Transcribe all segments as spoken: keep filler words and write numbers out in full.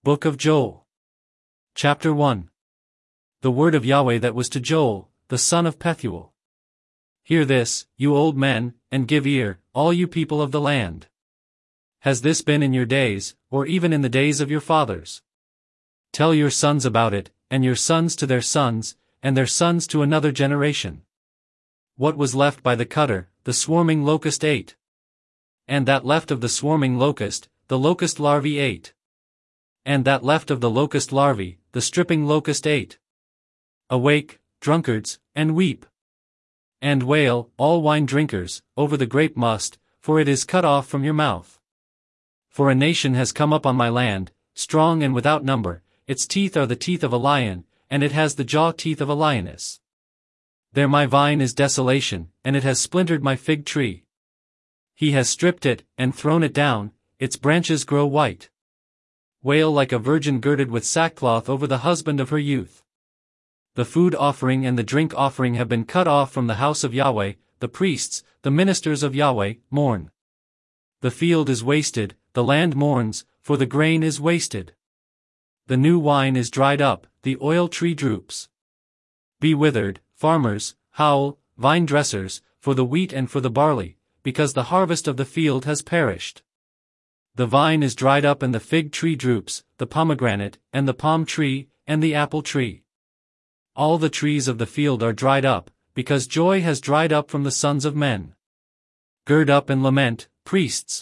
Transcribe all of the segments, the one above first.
Book of Joel. Chapter one. The word of Yahweh that was to Joel, the son of Pethuel. Hear this, you old men, and give ear, all you people of the land. Has this been in your days, or even in the days of your fathers? Tell your sons about it, and your sons to their sons, and their sons to another generation. What was left by the cutter, the swarming locust ate. And that left of the swarming locust, the locust larvae ate. And that left of the locust larvae, the stripping locust ate. Awake, drunkards, and weep. And wail, all wine drinkers, over the grape must, for it is cut off from your mouth. For a nation has come up on my land, strong and without number, its teeth are the teeth of a lion, and it has the jaw teeth of a lioness. There my vine is desolation, and it has splintered my fig tree. He has stripped it, and thrown it down, its branches grow white. Wail like a virgin girded with sackcloth over the husband of her youth. The food offering and the drink offering have been cut off from the house of Yahweh, the priests, the ministers of Yahweh, mourn. The field is wasted, the land mourns, for the grain is wasted. The new wine is dried up, the oil tree droops. Be withered, farmers, howl, vine dressers, for the wheat and for the barley, because the harvest of the field has perished. The vine is dried up and the fig tree droops, the pomegranate, and the palm tree, and the apple tree. All the trees of the field are dried up, because joy has dried up from the sons of men. Gird up and lament, priests.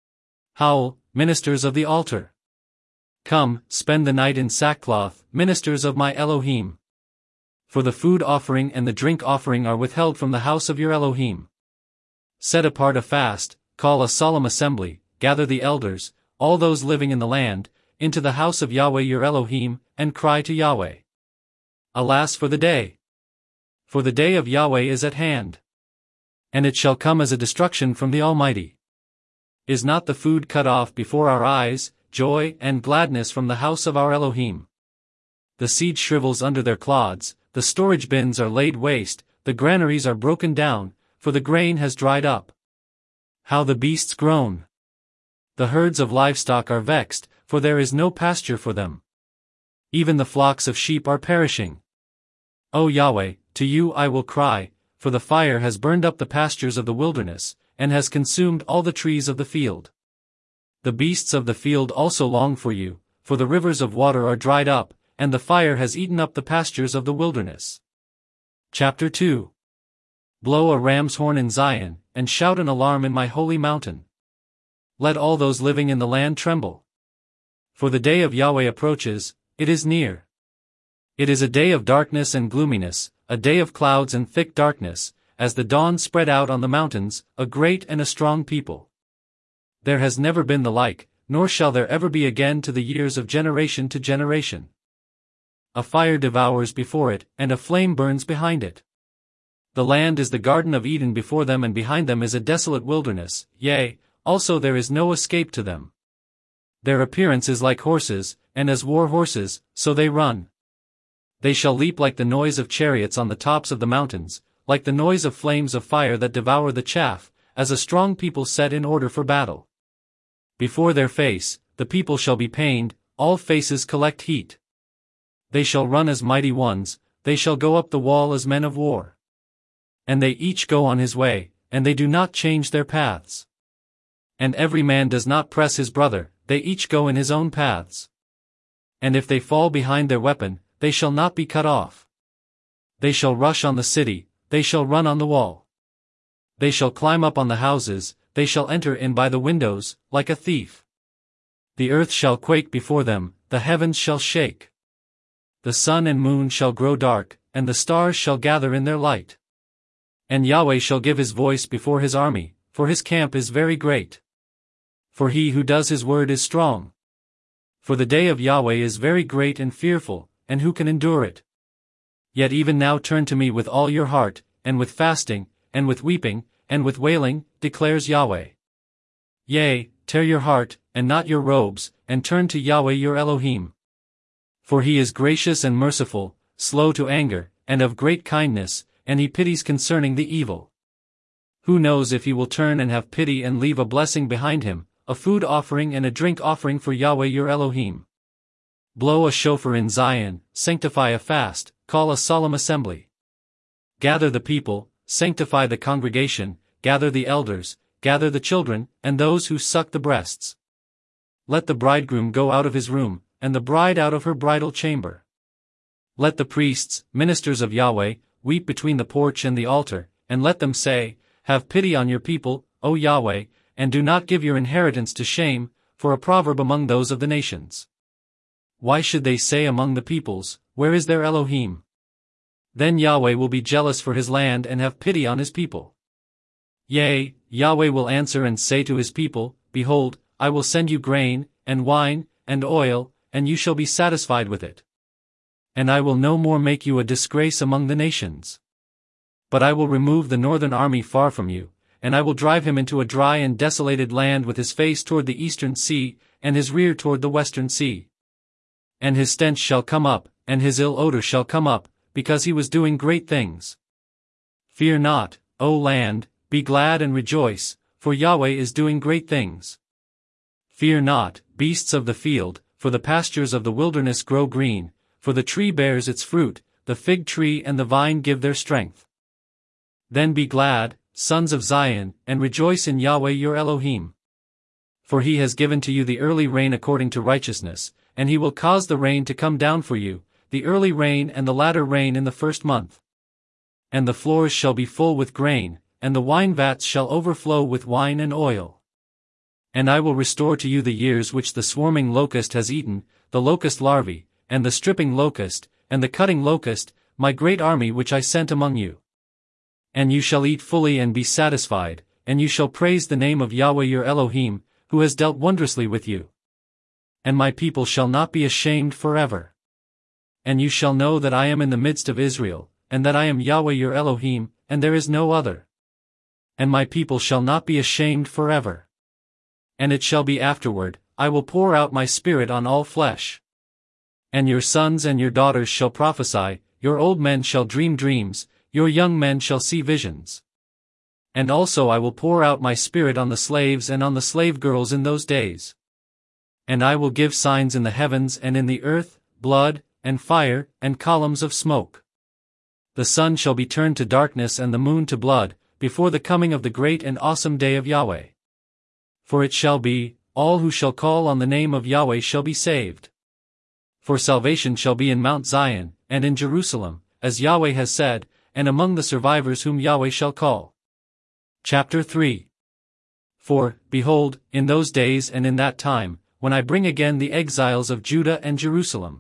Howl, ministers of the altar. Come, spend the night in sackcloth, ministers of my Elohim. For the food offering and the drink offering are withheld from the house of your Elohim. Set apart a fast, call a solemn assembly, gather the elders, all those living in the land, into the house of Yahweh your Elohim, and cry to Yahweh. Alas for the day! For the day of Yahweh is at hand. And it shall come as a destruction from the Almighty. Is not the food cut off before our eyes, joy and gladness from the house of our Elohim? The seed shrivels under their clods, the storage bins are laid waste, the granaries are broken down, for the grain has dried up. How the beasts groan! The herds of livestock are vexed, for there is no pasture for them. Even the flocks of sheep are perishing. O Yahweh, to you I will cry, for the fire has burned up the pastures of the wilderness, and has consumed all the trees of the field. The beasts of the field also long for you, for the rivers of water are dried up, and the fire has eaten up the pastures of the wilderness. Chapter two. Blow a ram's horn in Zion, and shout an alarm in my holy mountain. Let all those living in the land tremble. For the day of Yahweh approaches, it is near. It is a day of darkness and gloominess, a day of clouds and thick darkness, as the dawn spread out on the mountains, a great and a strong people. There has never been the like, nor shall there ever be again to the years of generation to generation. A fire devours before it, and a flame burns behind it. The land is the Garden of Eden before them, and behind them is a desolate wilderness, yea, also there is no escape to them. Their appearance is like horses, and as war horses, so they run. They shall leap like the noise of chariots on the tops of the mountains, like the noise of flames of fire that devour the chaff, as a strong people set in order for battle. Before their face, the people shall be pained, all faces collect heat. They shall run as mighty ones, they shall go up the wall as men of war. And they each go on his way, and they do not change their paths. And every man does not press his brother, they each go in his own paths. And if they fall behind their weapon, they shall not be cut off. They shall rush on the city, they shall run on the wall. They shall climb up on the houses, they shall enter in by the windows, like a thief. The earth shall quake before them, the heavens shall shake. The sun and moon shall grow dark, and the stars shall gather in their light. And Yahweh shall give his voice before his army, for his camp is very great. For he who does his word is strong. For the day of Yahweh is very great and fearful, and who can endure it? Yet even now turn to me with all your heart, and with fasting, and with weeping, and with wailing, declares Yahweh. Yea, tear your heart, and not your robes, and turn to Yahweh your Elohim. For he is gracious and merciful, slow to anger, and of great kindness, and he pities concerning the evil. Who knows if he will turn and have pity and leave a blessing behind him, a food offering and a drink offering for Yahweh your Elohim. Blow a shofar in Zion, sanctify a fast, call a solemn assembly. Gather the people, sanctify the congregation, gather the elders, gather the children, and those who suck the breasts. Let the bridegroom go out of his room, and the bride out of her bridal chamber. Let the priests, ministers of Yahweh, weep between the porch and the altar, and let them say, Have pity on your people, O Yahweh, and do not give your inheritance to shame, for a proverb among those of the nations. Why should they say among the peoples, Where is their Elohim? Then Yahweh will be jealous for his land and have pity on his people. Yea, Yahweh will answer and say to his people, Behold, I will send you grain, and wine, and oil, and you shall be satisfied with it. And I will no more make you a disgrace among the nations. But I will remove the northern army far from you, and I will drive him into a dry and desolated land with his face toward the eastern sea, and his rear toward the western sea. And his stench shall come up, and his ill odor shall come up, because he was doing great things. Fear not, O land, be glad and rejoice, for Yahweh is doing great things. Fear not, beasts of the field, for the pastures of the wilderness grow green, for the tree bears its fruit, the fig tree and the vine give their strength. Then be glad, sons of Zion, and rejoice in Yahweh your Elohim. For he has given to you the early rain according to righteousness, and he will cause the rain to come down for you, the early rain and the latter rain in the first month. And the floors shall be full with grain, and the wine vats shall overflow with wine and oil. And I will restore to you the years which the swarming locust has eaten, the locust larvae, and the stripping locust, and the cutting locust, my great army which I sent among you. And you shall eat fully and be satisfied, and you shall praise the name of Yahweh your Elohim, who has dealt wondrously with you. And my people shall not be ashamed forever. And you shall know that I am in the midst of Israel, and that I am Yahweh your Elohim, and there is no other. And my people shall not be ashamed forever. And it shall be afterward, I will pour out my spirit on all flesh. And your sons and your daughters shall prophesy, your old men shall dream dreams, your young men shall see visions. And also I will pour out my spirit on the slaves and on the slave girls in those days. And I will give signs in the heavens and in the earth, blood, and fire, and columns of smoke. The sun shall be turned to darkness and the moon to blood, before the coming of the great and awesome day of Yahweh. For it shall be, all who shall call on the name of Yahweh shall be saved. For salvation shall be in Mount Zion, and in Jerusalem, as Yahweh has said, and among the survivors whom Yahweh shall call. Chapter three. For, behold, in those days and in that time, when I bring again the exiles of Judah and Jerusalem,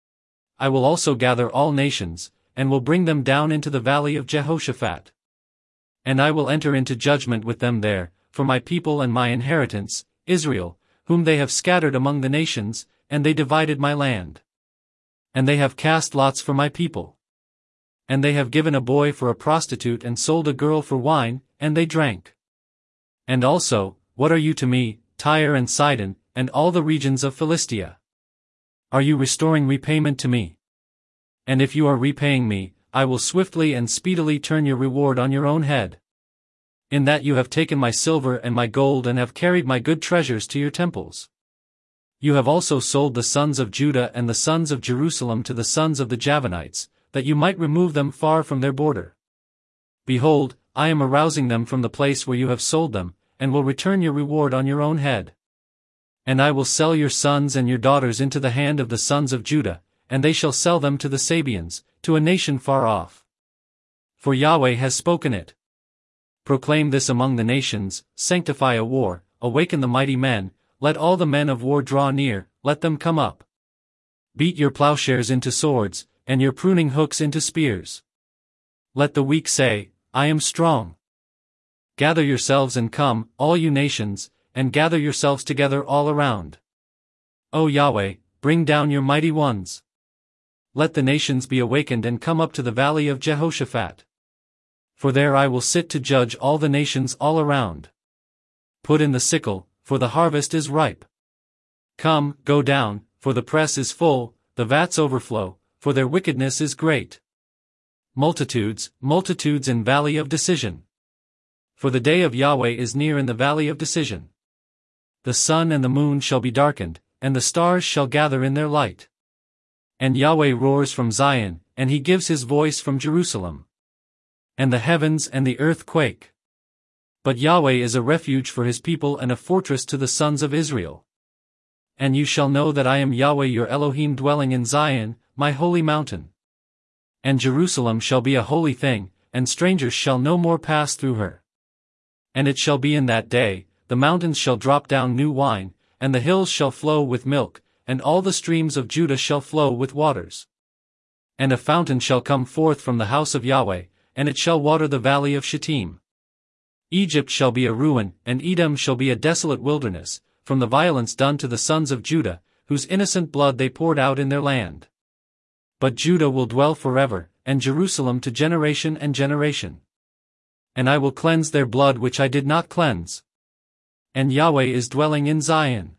I will also gather all nations, and will bring them down into the valley of Jehoshaphat. And I will enter into judgment with them there, for my people and my inheritance, Israel, whom they have scattered among the nations, and they divided my land. And they have cast lots for my people. And they have given a boy for a prostitute and sold a girl for wine, and they drank. And also, what are you to me, Tyre and Sidon, and all the regions of Philistia? Are you restoring repayment to me? And if you are repaying me, I will swiftly and speedily turn your reward on your own head. In that you have taken my silver and my gold and have carried my good treasures to your temples. You have also sold the sons of Judah and the sons of Jerusalem to the sons of the Javanites, that you might remove them far from their border. Behold, I am arousing them from the place where you have sold them, and will return your reward on your own head. And I will sell your sons and your daughters into the hand of the sons of Judah, and they shall sell them to the Sabeans, to a nation far off. For Yahweh has spoken it. Proclaim this among the nations, sanctify a war, awaken the mighty men, let all the men of war draw near, let them come up. Beat your plowshares into swords, and your pruning hooks into spears. Let the weak say, I am strong. Gather yourselves and come, all you nations, and gather yourselves together all around. O Yahweh, bring down your mighty ones. Let the nations be awakened and come up to the valley of Jehoshaphat. For there I will sit to judge all the nations all around. Put in the sickle, for the harvest is ripe. Come, go down, for the press is full, the vats overflow, for their wickedness is great. Multitudes, multitudes in valley of decision. For the day of Yahweh is near in the valley of decision. The sun and the moon shall be darkened, and the stars shall gather in their light. And Yahweh roars from Zion, and he gives his voice from Jerusalem. And the heavens and the earth quake. But Yahweh is a refuge for his people and a fortress to the sons of Israel. And you shall know that I am Yahweh your Elohim dwelling in Zion, my holy mountain. And Jerusalem shall be a holy thing, and strangers shall no more pass through her. And it shall be in that day, the mountains shall drop down new wine, and the hills shall flow with milk, and all the streams of Judah shall flow with waters. And a fountain shall come forth from the house of Yahweh, and it shall water the valley of Shittim. Egypt shall be a ruin, and Edom shall be a desolate wilderness, from the violence done to the sons of Judah, whose innocent blood they poured out in their land. But Judah will dwell forever, and Jerusalem to generation and generation. And I will cleanse their blood which I did not cleanse. And Yahweh is dwelling in Zion.